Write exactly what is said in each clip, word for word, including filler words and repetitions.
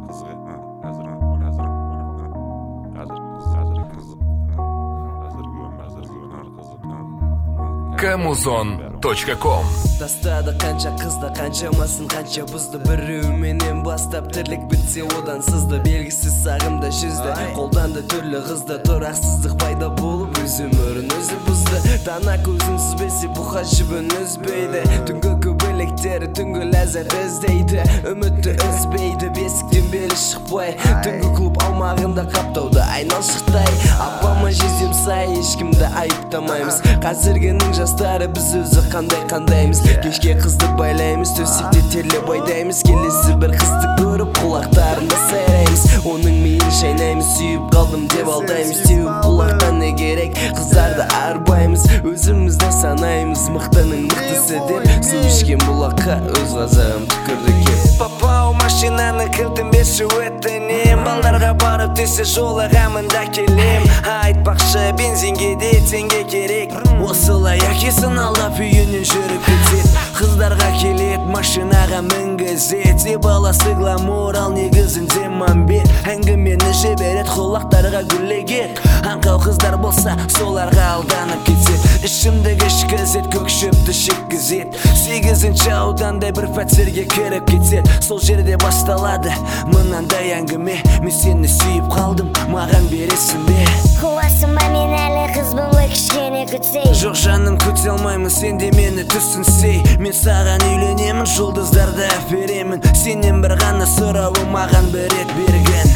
камузон точка ком. Тастады қанша қызды, қаншамасын қанша бұзды. Біреуменен бастап тірлік бітсе одан сызды. Белгісіз сағымда жүзді, қолданды түрлі қызды. Тұрақсыздық пайда болып өз өмірін өзі бұзды. Тана көзін сүзбесе бұқа жібін үзбейді. Түнгі көбелектері түнгі ләззат іздейді. Үмітті үзбейді, бесіктен белі шықпай. Түнгі клуб аумағында қаптауды айналшықтай. Апама жездем сай, ешкімді айыптамаймыз. Қазіргінің жастары біз өзі қандай қандаймыз. Кешке қызды байлаймыз, төсекте терлеп айдаймыз. Келесі бір қызды көріп құлақтарында сайраймыз. Оның мейін шайнаймыз, сүйіп қалдым деп алдаймыз. Теуіп құлақтан не керек, қыздарды арбаймыз. Өзімізді санаймыз, мықтының мықтысы деп. Су ішкен бұлаққа өз қазағым түкірді кеп. Папау машинаны кілтін берші өтінем. Балдарға барып десе жолағамында келем. Айтпақшы бензинге де теңге керек. Осылай әкесін алдап үйінен жүріп кетет. Қыздарға келет, машинаға мінгізет. Де баласы гламур, ал негізінде мәмбет. Әңгімені жіберет, құлақтарға гүлегет. Аңқау қыздар болса соларға алданып кетет. Ішімдік ішкізет, көк шөпті шеккізет. Сегізінші аудандай бір пәтерге кіріп кетет. Сол жерде басталады мынандай әңгіме. Мен сені сүйіп қалдым, маған бересің бе? Қуасың ба, мен әлі қызбын ғой, кішкене күтсей. Жоқ жаным, күте алмаймын, сен де мені түсінсей. Мен саған үйленемін, жұлдыздарды әперемін. Сенен бір ғана сұрауы маған бір рет берген.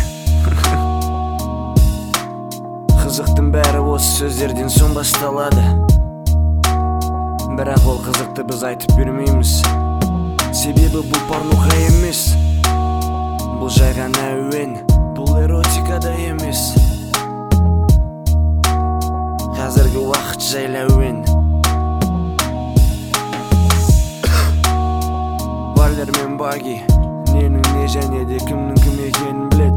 Қызықтың бәрі осы сөздерден соң басталады. Бірақ ол қызықты біз айтып бермейміз. Себебі бұл порноға емес, бұл жай ғана әуен, бұл эротикада емес. Қазіргі уақыт жайлы әуен. Валер мен Баги, ненің не және де кімнің кім екенін біледі.